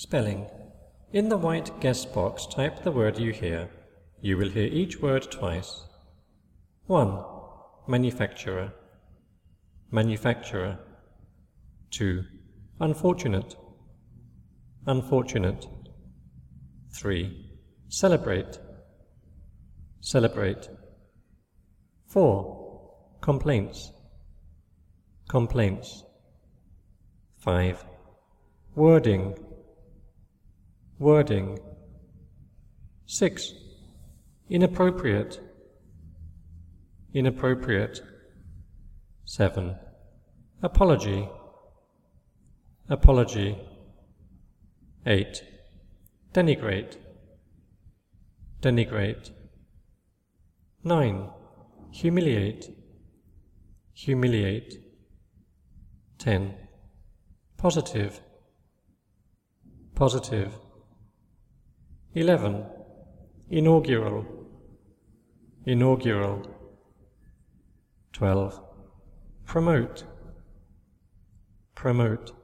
Spelling. In the white guess box, type the word you hear. You will hear each word twice. 1. Manufacturer. Manufacturer. 2. Unfortunate. Unfortunate. 3. Celebrate. Celebrate. 4. Complaints. Complaints. 5. Wording. Wording. 6. Inappropriate. Inappropriate. 7. Apology. Apology. 8. Denigrate. Denigrate. 9. Humiliate. Humiliate. 10. Positive. Positive. 11. Inaugural. Inaugural. 12. Promote. Promote.